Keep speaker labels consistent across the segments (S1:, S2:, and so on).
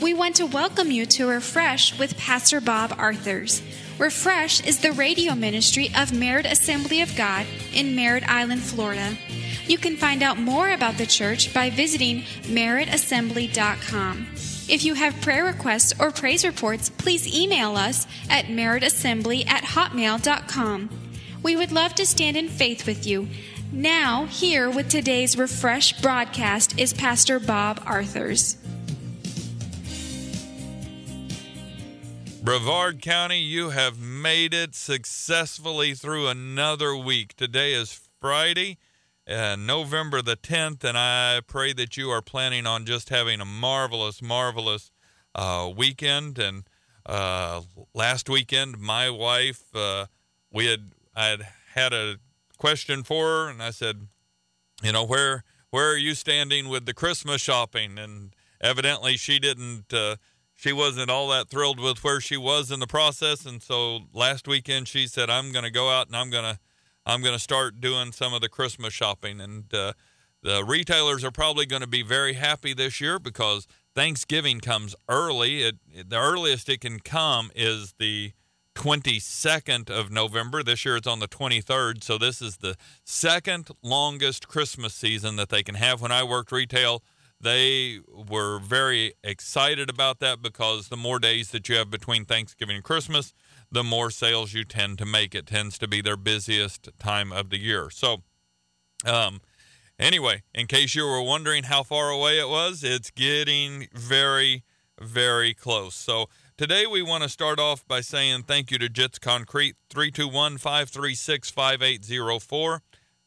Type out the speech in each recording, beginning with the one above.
S1: We want to welcome you to Refresh with Pastor Bob Arthurs. Refresh is the radio ministry of Merritt Assembly of God in Merritt Island, Florida. You can find out more about the church by visiting merrittassembly.com. If you have prayer requests or praise reports, please email us at merrittassembly@hotmail.com. We would love to stand in faith with you. Now, here with today's Refresh broadcast is Pastor Bob Arthurs.
S2: Brevard County, you have made it successfully through another week. Today is Friday, November the 10th, and I pray that you are planning on just having a marvelous weekend. And last weekend, my wife, I had a question for her, and I said, where are you standing with the Christmas shopping? And evidently she didn't. She wasn't all that thrilled with where she was in the process, and so last weekend she said, "I'm going to go out and I'm going to start doing some of the Christmas shopping." And the retailers are probably going to be very happy this year because Thanksgiving comes early. The earliest it can come is the 22nd of November. This year it's on the 23rd, so this is the second longest Christmas season that they can have. When I worked retail, they were very excited about that because the more days that you have between Thanksgiving and Christmas, the more sales you tend to make. It tends to be their busiest time of the year. So, anyway, in case you were wondering how far away it was, it's getting very, very close. So today we want to start off by saying thank you to Jits Concrete, 321-536-5804,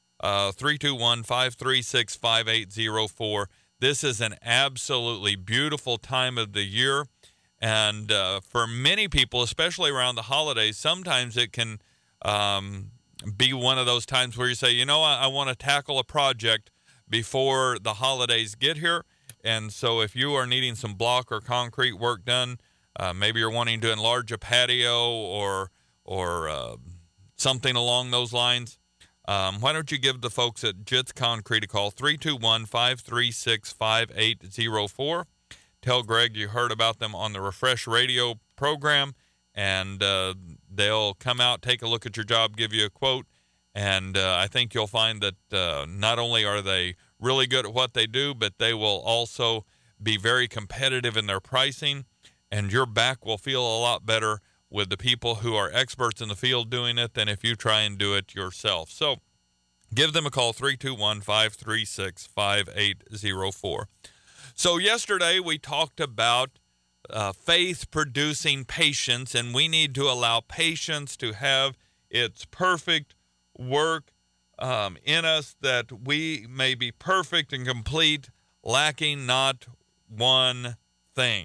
S2: 321-536-5804. This is an absolutely beautiful time of the year, and for many people, especially around the holidays, sometimes it can be one of those times where you say, I want to tackle a project before the holidays get here. And so if you are needing some block or concrete work done, maybe you're wanting to enlarge a patio or something along those lines, why don't you give the folks at Jits Concrete a call, 321-536-5804. Tell Greg you heard about them on the Refresh radio program, and they'll come out, take a look at your job, give you a quote, and I think you'll find that not only are they really good at what they do, but they will also be very competitive in their pricing, and your back will feel a lot better with the people who are experts in the field doing it than if you try and do it yourself. So give them a call, 321-536-5804. So yesterday we talked about faith-producing patience, and we need to allow patience to have its perfect work in us, that we may be perfect and complete, lacking not one thing.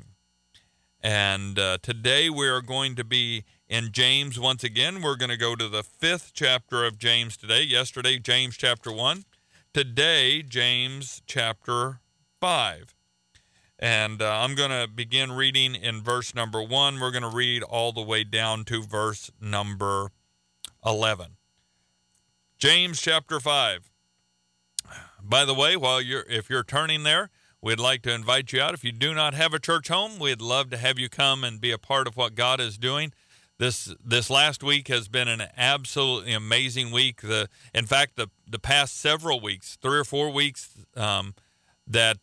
S2: And today we are going to be in James once again. We're going to go to the 5th chapter of James today. Yesterday, James chapter 1. Today, James chapter 5. And I'm going to begin reading in verse number 1. We're going to read all the way down to verse number 11. James chapter 5. By the way, if you're turning there, we'd like to invite you out. If you do not have a church home, we'd love to have you come and be a part of what God is doing. This last week has been an absolutely amazing week. In fact, the past several weeks, 3 or 4 weeks, that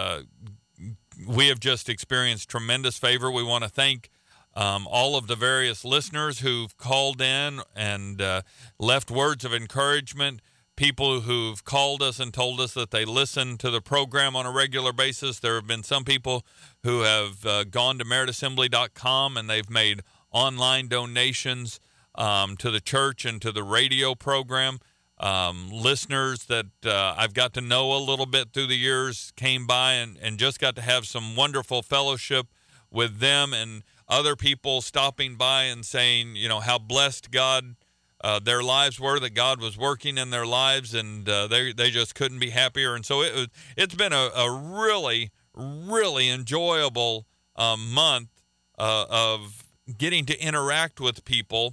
S2: we have just experienced tremendous favor. We want to thank all of the various listeners who've called in and left words of encouragement. People who've called us and told us that they listen to the program on a regular basis. There have been some people who have gone to merrittassembly.com and they've made online donations to the church and to the radio program. Listeners that I've got to know a little bit through the years came by and just got to have some wonderful fellowship with them, and other people stopping by and saying, how blessed their lives were, that God was working in their lives, and they just couldn't be happier. And so it's been a really, really enjoyable month of getting to interact with people.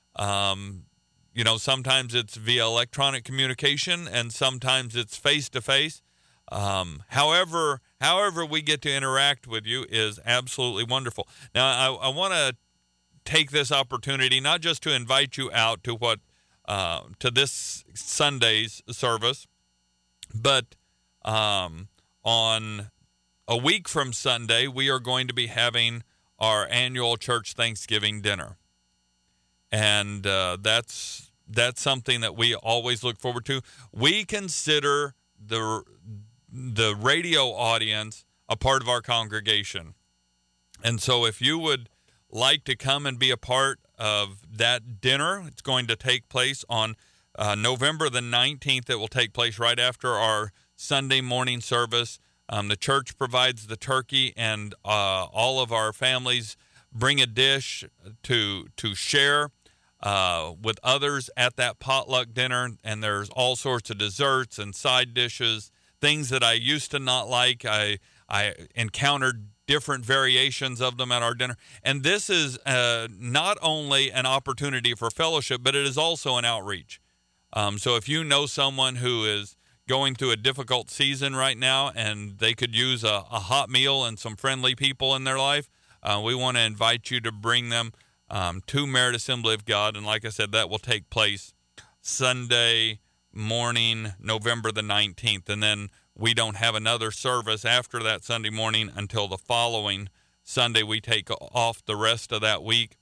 S2: Sometimes it's via electronic communication and sometimes it's face-to-face. However however we get to interact with you is absolutely wonderful. Now, I want to take this opportunity not just to invite you out to to this Sunday's service, but on a week from Sunday, we are going to be having our annual church Thanksgiving dinner. And that's something that we always look forward to. We consider the radio audience a part of our congregation. And so if you would like to come and be a part of that dinner, it's going to take place on November the 19th. It will take place right after our Sunday morning service. The church provides the turkey, and all of our families bring a dish to share with others at that potluck dinner. And there's all sorts of desserts and side dishes, things that I used to not like. I encountered different variations of them at our dinner. And this is not only an opportunity for fellowship, but it is also an outreach. So if you know someone who is going through a difficult season right now and they could use a hot meal and some friendly people in their life, we want to invite you to bring them to Merit Assembly of God. And like I said, that will take place Sunday morning, November the 19th. And then we don't have another service after that Sunday morning until the following Sunday. We take off the rest of that week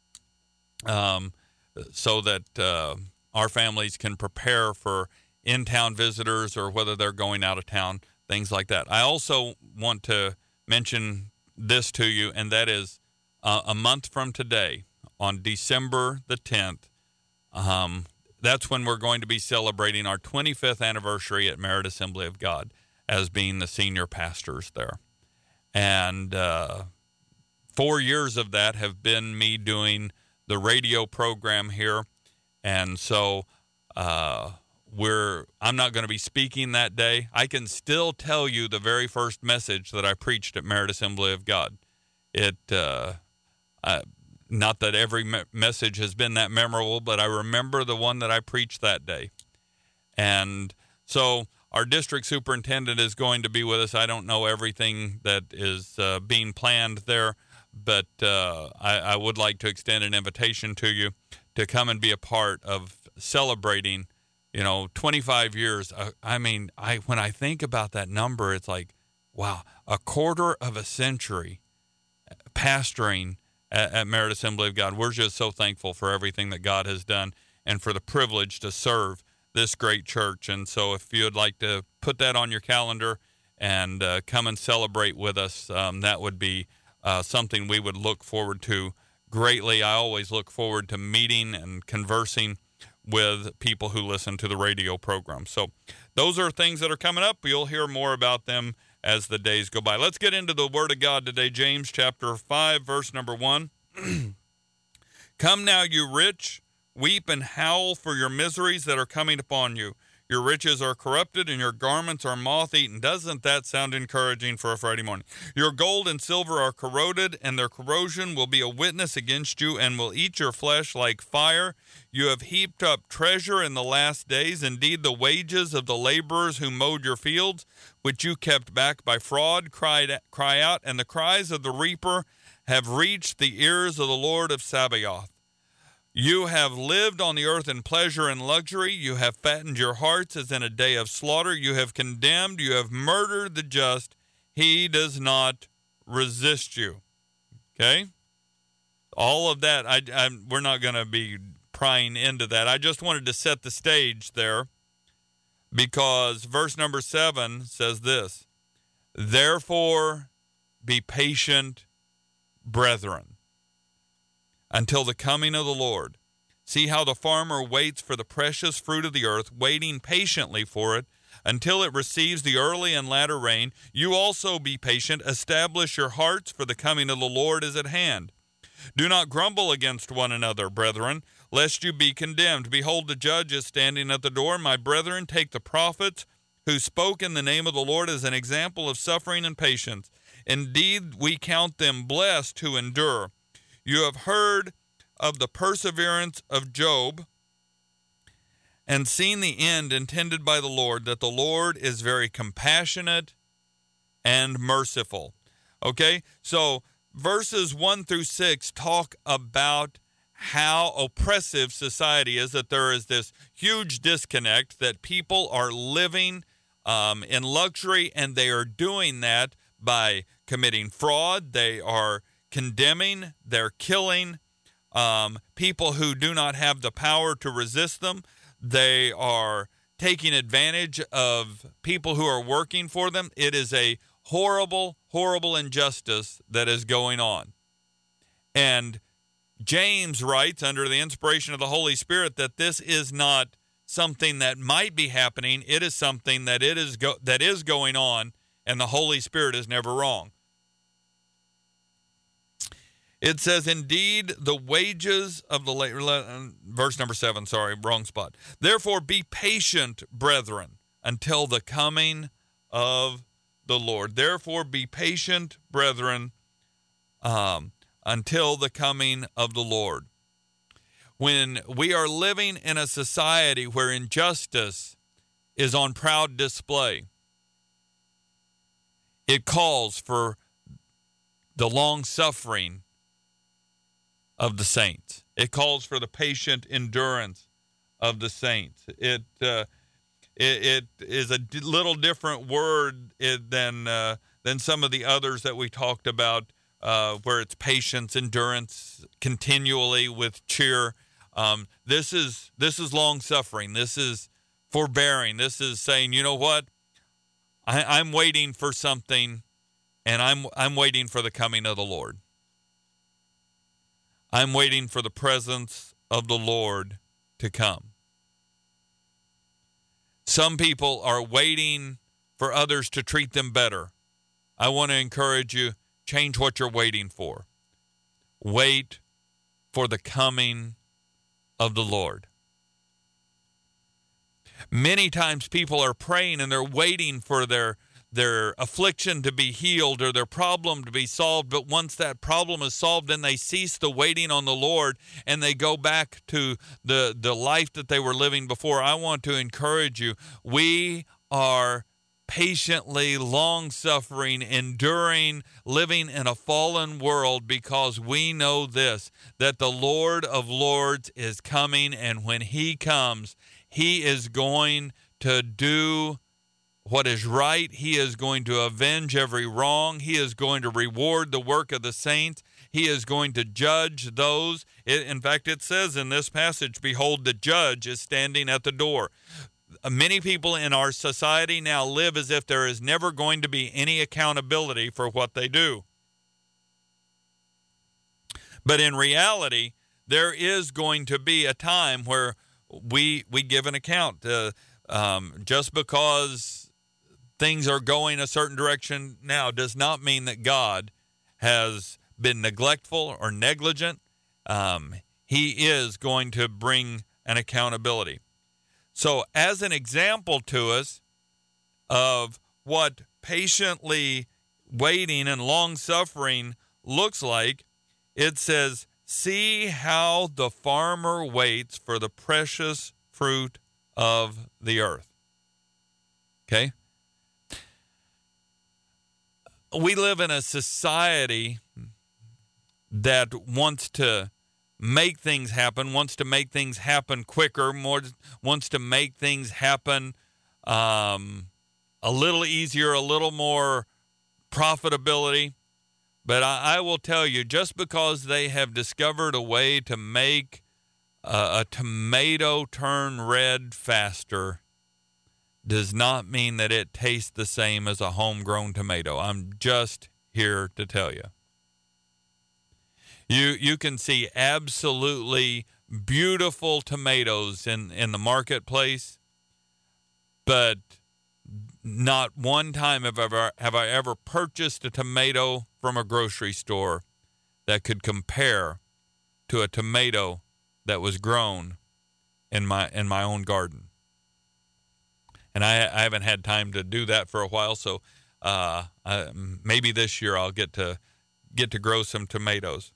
S2: so that our families can prepare for in-town visitors or whether they're going out of town, things like that. I also want to mention this to you, and that is a month from today, on December the 10th, that's when we're going to be celebrating our 25th anniversary at Merit Assembly of God as being the senior pastors there. And 4 years of that have been me doing the radio program here. And so I'm not going to be speaking that day. I can still tell you the very first message that I preached at Merit Assembly of God. Not that every message has been that memorable, but I remember the one that I preached that day. And so our district superintendent is going to be with us. I don't know everything that is being planned there, but I would like to extend an invitation to you to come and be a part of celebrating 25 years. When I think about that number, it's like, wow, a quarter of a century pastoring at Merit Assembly of God. We're just so thankful for everything that God has done and for the privilege to serve this great church. And so if you'd like to put that on your calendar and come and celebrate with us, that would be something we would look forward to greatly. I always look forward to meeting and conversing with people who listen to the radio program. So those are things that are coming up. You'll hear more about them as the days go by. Let's get into the Word of God today. James chapter 5, verse number 1. Come now, you rich, weep and howl for your miseries that are coming upon you. Your riches are corrupted and your garments are moth-eaten. Doesn't that sound encouraging for a Friday morning? Your gold and silver are corroded, and their corrosion will be a witness against you and will eat your flesh like fire. You have heaped up treasure in the last days. Indeed, the wages of the laborers who mowed your fields, which you kept back by fraud, cry out, and the cries of the reaper have reached the ears of the Lord of Sabaoth. You have lived on the earth in pleasure and luxury. You have fattened your hearts as in a day of slaughter. You have condemned, you have murdered the just. He does not resist you. Okay? All of that, we're not going to be prying into that. I just wanted to set the stage there because verse number 7 says this: Therefore be patient, brethren, until the coming of the Lord. See how the farmer waits for the precious fruit of the earth, waiting patiently for it until it receives the early and latter rain. You also be patient. Establish your hearts, for the coming of the Lord is at hand. Do not grumble against one another, brethren, lest you be condemned. Behold, the judge is standing at the door. My brethren, take the prophets who spoke in the name of the Lord as an example of suffering and patience. Indeed, we count them blessed who endure. You have heard of the perseverance of Job and seen the end intended by the Lord, that the Lord is very compassionate and merciful. Okay, so verses 1 through 6 talk about how oppressive society is, that there is this huge disconnect, that people are living in luxury, and they are doing that by committing fraud. They are condemning, they're killing people who do not have the power to resist them. They are taking advantage of people who are working for them. It is a horrible, horrible injustice that is going on. And James writes, under the inspiration of the Holy Spirit, that this is not something that might be happening. It is something that is going on, and the Holy Spirit is never wrong. It says, indeed, the wages of the verse number 7, sorry, wrong spot. Therefore, be patient, brethren, until the coming of the Lord. Therefore, be patient, brethren, until the coming of the Lord. When we are living in a society where injustice is on proud display, it calls for the long suffering of the saints. It calls for the patient endurance of the saints. It is a little different word than some of the others that we talked about, where it's patience, endurance, continually with cheer. This is long suffering. This is forbearing. This is saying, you know what? I'm waiting for something, and I'm waiting for the coming of the Lord. I'm waiting for the presence of the Lord to come. Some people are waiting for others to treat them better. I want to encourage you, change what you're waiting for. Wait for the coming of the Lord. Many times people are praying and they're waiting for their affliction to be healed or their problem to be solved, but once that problem is solved, then they cease the waiting on the Lord and they go back to the life that they were living before. I want to encourage you. We are patiently, long-suffering, enduring, living in a fallen world because we know this, that the Lord of Lords is coming, and when he comes, he is going to do what is right. He is going to avenge every wrong. He is going to reward the work of the saints. He is going to judge those. In fact, it says in this passage, behold, the judge is standing at the door. Many people in our society now live as if there is never going to be any accountability for what they do. But in reality, there is going to be a time where we give an account. Just because things are going a certain direction now does not mean that God has been neglectful or negligent. He is going to bring an accountability. So as an example to us of what patiently waiting and long suffering looks like, it says, see how the farmer waits for the precious fruit of the earth. Okay? We live in a society that wants to make things happen, wants to make things happen quicker, wants to make things happen a little easier, a little more profitability. But I will tell you, just because they have discovered a way to make a tomato turn red faster does not mean that it tastes the same as a homegrown tomato. I'm just here to tell you. You can see absolutely beautiful tomatoes in the marketplace, but not one time have I ever purchased a tomato from a grocery store that could compare to a tomato that was grown in my own garden. And I haven't had time to do that for a while, so maybe this year I'll get to grow some tomatoes.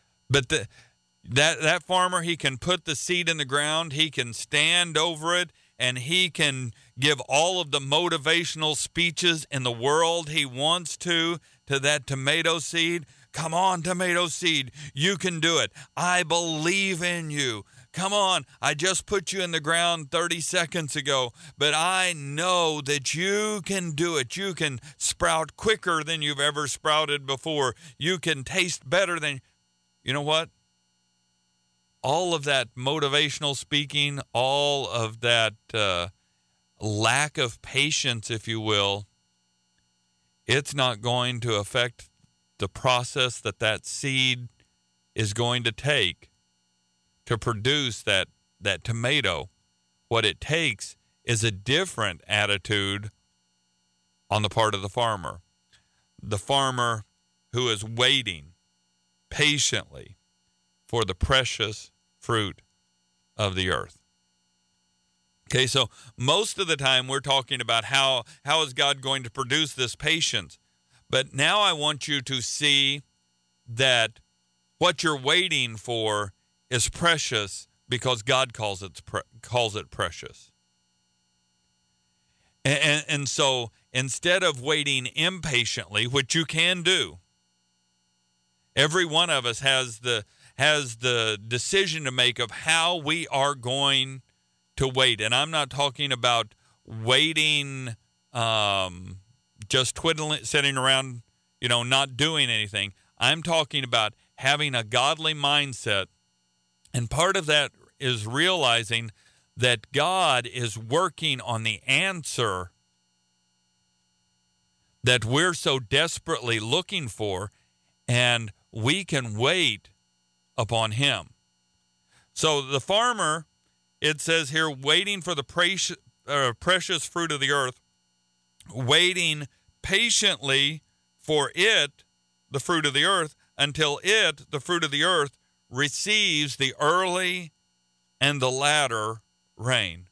S2: But that farmer, he can put the seed in the ground, he can stand over it, and he can give all of the motivational speeches in the world he wants to that tomato seed. Come on, tomato seed, you can do it. I believe in you. Come on, I just put you in the ground 30 seconds ago, but I know that you can do it. You can sprout quicker than you've ever sprouted before. You can taste better than, you know what? All of that motivational speaking, all of that lack of patience, if you will, it's not going to affect the process that seed is going to take to produce that tomato. What it takes is a different attitude on the part of the farmer. The farmer who is waiting patiently for the precious fruit of the earth. Okay, so most of the time we're talking about how is God going to produce this patience. But now I want you to see that what you're waiting for is precious because God calls it precious. And so instead of waiting impatiently, which you can do, every one of us has the decision to make of how we are going to wait. And I'm not talking about waiting just twiddling, sitting around, not doing anything. I'm talking about having a godly mindset. And part of that is realizing that God is working on the answer that we're so desperately looking for, and we can wait upon him. So the farmer, it says here, waiting for the precious fruit of the earth, waiting patiently for it, the fruit of the earth, until it, the fruit of the earth, receives the early and the latter rain.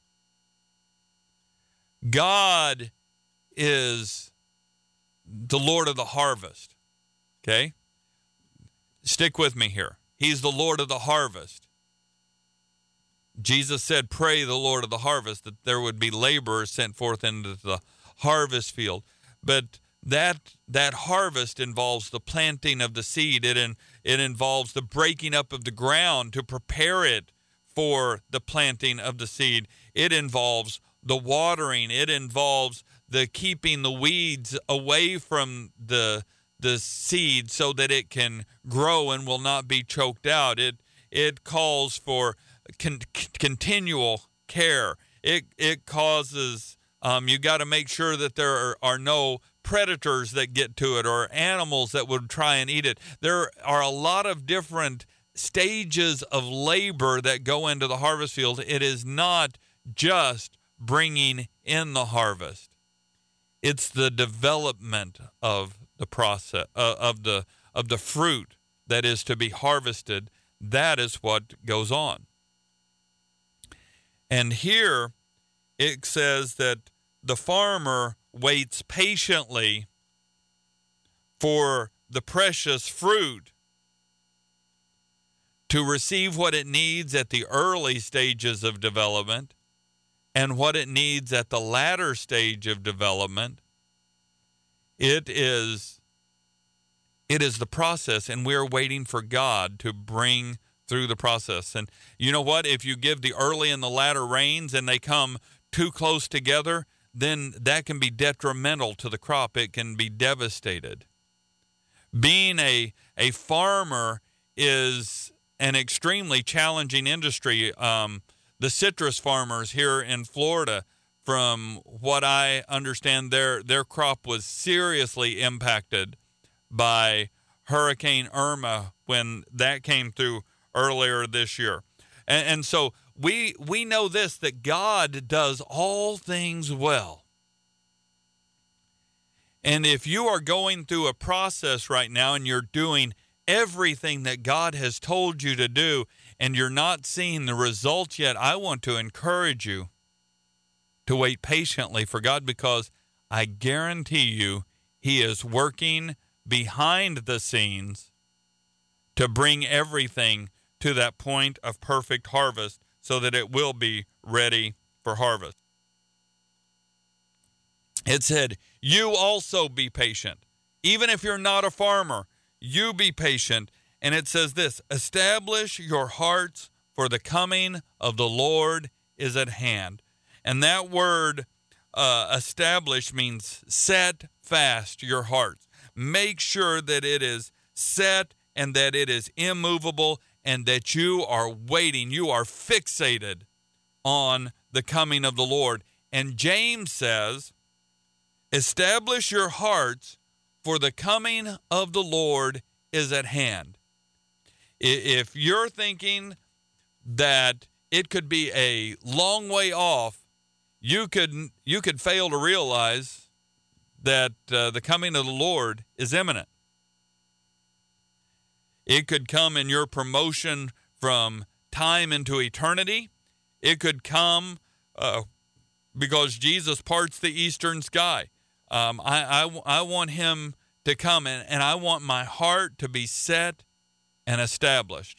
S2: God is the Lord of the harvest. Okay? Stick with me here. He's the Lord of the harvest. Jesus said, pray the Lord of the harvest that there would be laborers sent forth into the harvest field. But that harvest involves the planting of the seed. It involves the breaking up of the ground to prepare it for the planting of the seed. It involves the watering. It involves the keeping the weeds away from the seed so that it can grow and will not be choked out. It calls for continual care. It causes you got to make sure that there are no predators that get to it or animals that would try and eat it. There are a lot of different stages of labor that go into the harvest field. It is not just bringing in the harvest. It's the development of the process of the fruit that is to be harvested. That is what goes on. And here it says that the farmer waits patiently for the precious fruit to receive what it needs at the early stages of development and what it needs at the latter stage of development. It is the process, and we're waiting for God to bring through the process. And you know what? If you give the early and the latter rains and they come too close together, then that can be detrimental to the crop. It can be devastated. Being a farmer is an extremely challenging industry. The citrus farmers here in Florida, from what I understand, their crop was seriously impacted by Hurricane Irma when that came through earlier this year. And so we know this, that God does all things well. And if you are going through a process right now and you're doing everything that God has told you to do and you're not seeing the results yet, I want to encourage you to wait patiently for God, because I guarantee you he is working behind the scenes to bring everything to that point of perfect harvest so that it will be ready for harvest. It said, you also be patient. Even if you're not a farmer, you be patient. And it says this, establish your hearts, for the coming of the Lord is at hand. And that word establish means set fast your hearts. Make sure that it is set and that it is immovable and that you are waiting. You are fixated on the coming of the Lord. And James says, establish your hearts, for the coming of the Lord is at hand. If you're thinking that it could be a long way off, you could fail to realize that the coming of the Lord is imminent. It could come in your promotion from time into eternity. It could come because Jesus parts the eastern sky. I want him to come, and I want my heart to be set and established.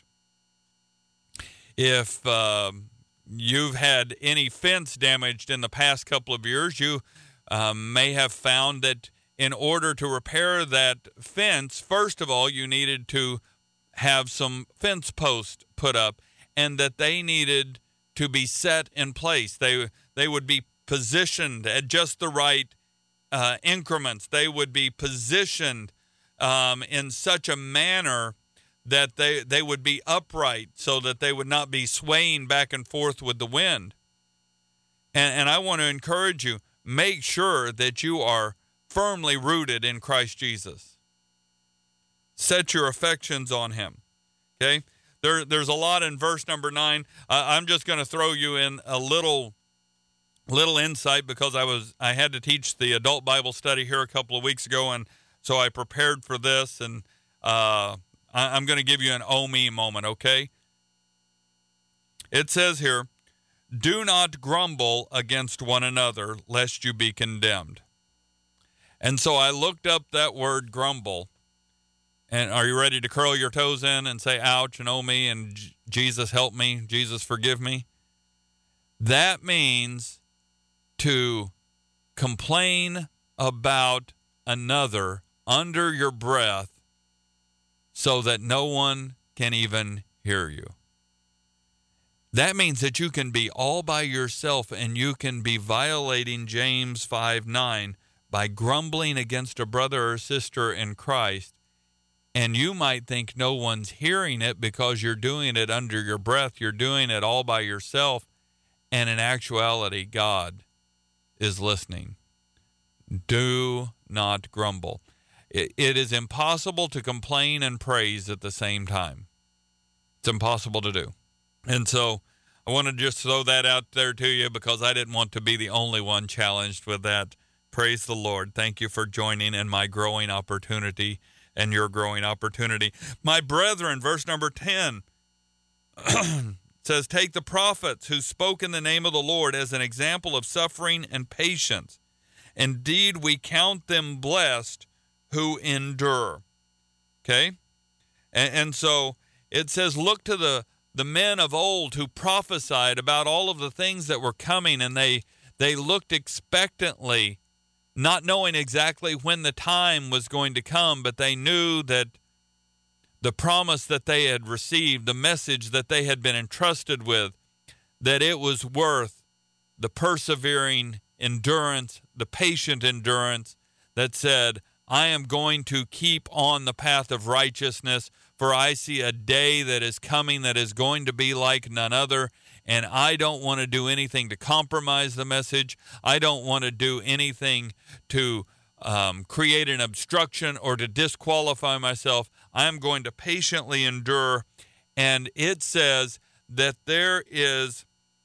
S2: If you've had any fence damaged in the past couple of years, you may have found that in order to repair that fence, first of all, you needed to have some fence posts put up, and that they needed to be set in place. They would be positioned at just the right increments. They would be positioned in such a manner that they would be upright so that they would not be swaying back and forth with the wind. And I want to encourage you, make sure that you are firmly rooted in Christ Jesus. Set your affections on him. Okay? There's a lot in verse number 9. I'm just going to throw you in a little insight because I had to teach the adult Bible study here a couple of weeks ago, and so I prepared for this, and I'm going to give you an oh me moment, okay? It says here, do not grumble against one another, lest you be condemned. And so I looked up that word grumble. And are you ready to curl your toes in and say, ouch, and oh me, and Jesus help me, Jesus forgive me? That means to complain about another under your breath so that no one can even hear you. That means that you can be all by yourself and you can be violating James 5:9 by grumbling against a brother or sister in Christ. And you might think no one's hearing it because you're doing it under your breath. You're doing it all by yourself. And in actuality, God is listening. Do not grumble. It is impossible to complain and praise at the same time. It's impossible to do. And so I want to just throw that out there to you because I didn't want to be the only one challenged with that. Praise the Lord. Thank you for joining in my growing opportunity and your growing opportunity. My brethren, verse number 10 says, take the prophets who spoke in the name of the Lord as an example of suffering and patience. Indeed, we count them blessed who endure. Okay? And so it says, look to the men of old who prophesied about all of the things that were coming, and they looked expectantly, not knowing exactly when the time was going to come, but they knew that the promise that they had received, the message that they had been entrusted with, that it was worth the persevering endurance, the patient endurance that said, I am going to keep on the path of righteousness, for I see a day that is coming that is going to be like none other, and I don't want to do anything to compromise the message. I don't want to do anything to create an obstruction or to disqualify myself. I am going to patiently endure. And it says that there is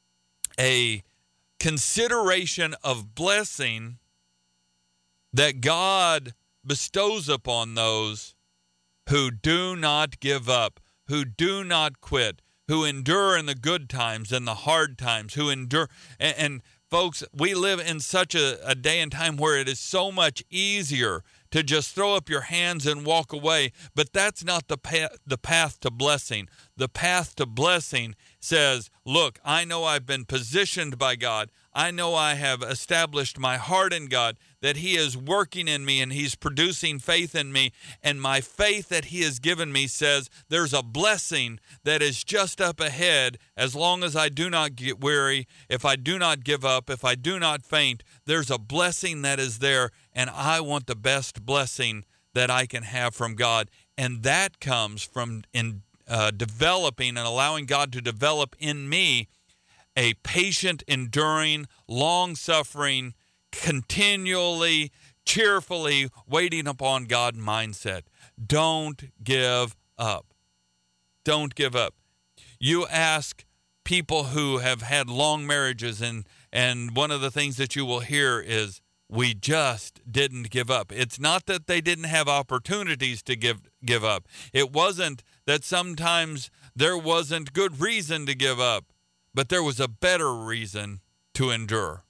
S2: a consideration of blessing that God bestows upon those who do not give up, who do not quit, who endure in the good times and the hard times, who endure. And folks, we live in such a day and time where it is so much easier to just throw up your hands and walk away. But that's not the path to blessing. The path to blessing says, look, I know I've been positioned by God. I know I have established my heart in God, that he is working in me and he's producing faith in me. And my faith that he has given me says there's a blessing that is just up ahead as long as I do not get weary, if I do not give up, if I do not faint, there's a blessing that is there. And I want the best blessing that I can have from God. And that comes from developing and allowing God to develop in me a patient, enduring, long-suffering, continually, cheerfully waiting upon God mindset. Don't give up. Don't give up. You ask people who have had long marriages, and one of the things that you will hear is, we just didn't give up. It's not that they didn't have opportunities to give up. It wasn't that sometimes there wasn't good reason to give up, but there was a better reason to endure.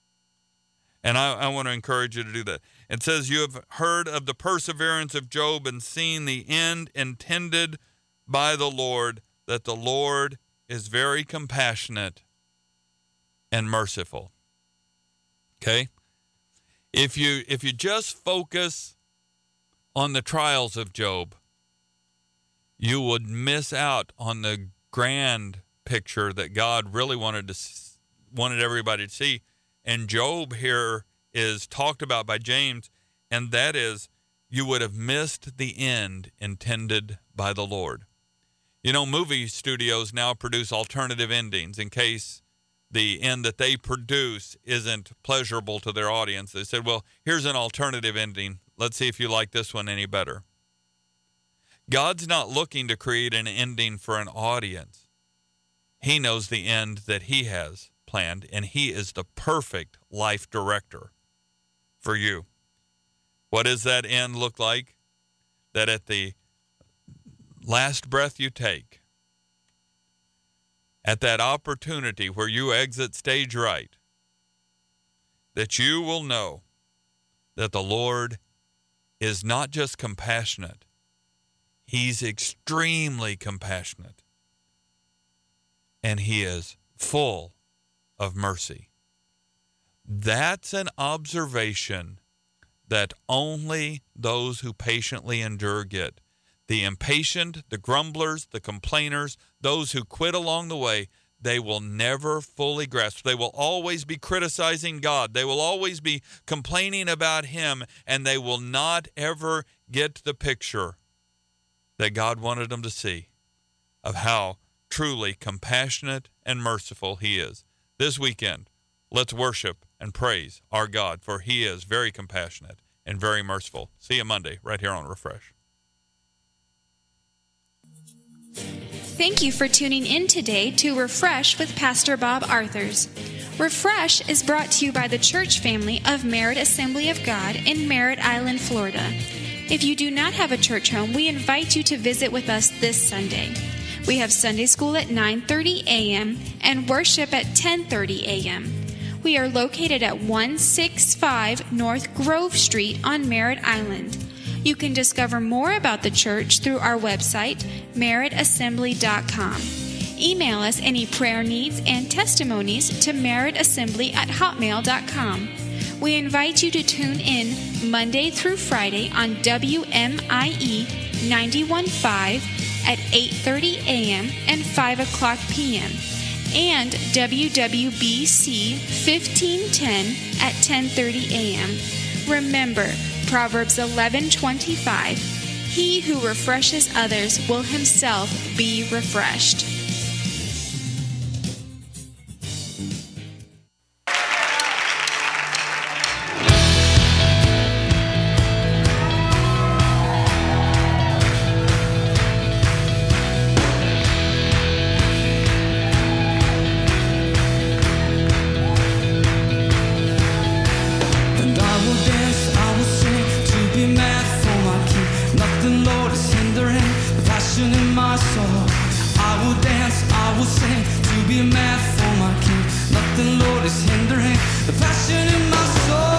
S2: And I want to encourage you to do that. It says, you have heard of the perseverance of Job and seen the end intended by the Lord, that the Lord is very compassionate and merciful. Okay? If you just focus on the trials of Job, you would miss out on the grand picture that God really wanted everybody to see. And Job here is talked about by James, and that is, you would have missed the end intended by the Lord. You know, movie studios now produce alternative endings in case the end that they produce isn't pleasurable to their audience. They said, well, here's an alternative ending. Let's see if you like this one any better. God's not looking to create an ending for an audience. He knows the end that he has planned, and he is the perfect life director for you. What does that end look like? That at the last breath you take, at that opportunity where you exit stage right, that you will know that the Lord is not just compassionate, he's extremely compassionate, and he is full of mercy. That's an observation that only those who patiently endure get. The impatient, the grumblers, the complainers, those who quit along the way, they will never fully grasp. They will always be criticizing God. They will always be complaining about him, and they will not ever get the picture that God wanted them to see of how truly compassionate and merciful he is. This weekend, let's worship and praise our God, for he is very compassionate and very merciful. See you Monday right here on Refresh.
S1: Thank you for tuning in today to Refresh with Pastor Bob Arthurs. Refresh is brought to you by the church family of Merritt Assembly of God in Merritt Island, Florida. If you do not have a church home, we invite you to visit with us this Sunday. We have Sunday school at 9:30 a.m. and worship at 10:30 a.m. We are located at 165 North Grove Street on Merritt Island. You can discover more about the church through our website, merrittassembly.com. Email us any prayer needs and testimonies to merrittassembly@hotmail.com. We invite you to tune in Monday through Friday on WMIE 91.5 at 8:30 a.m. and 5 o'clock p.m. and WWBC 1510 at 10:30 a.m. Remember, Proverbs 11:25, he who refreshes others will himself be refreshed.
S3: Nothing, Lord, is hindering the passion in my soul.